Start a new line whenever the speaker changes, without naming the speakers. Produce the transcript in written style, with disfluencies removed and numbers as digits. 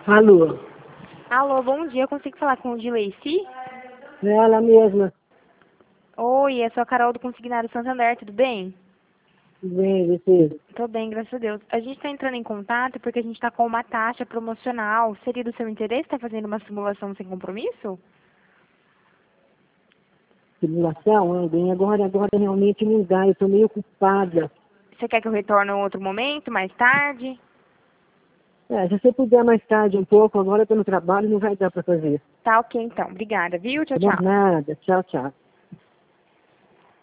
Alô,
Alô, bom dia. Eu consigo falar com o Dileici?
é ela mesma.
Oi, eu sou a Carol do Consignário Santander, tudo bem?
Vem, você.
Tô bem, graças a Deus. A gente tá entrando em contato porque a gente tá com uma taxa promocional. Seria do seu interesse estar fazendo uma simulação sem compromisso?
Simulação, bem, agora realmente não dá, eu tô meio ocupada.
Você quer que eu retorne em outro momento, mais tarde?
Se você puder mais tarde um pouco, agora eu tô no trabalho, não vai dar pra fazer.
Tá ok então. Obrigada, viu? Tchau,
Tá bom?
tchau.
Nada, tchau, tchau.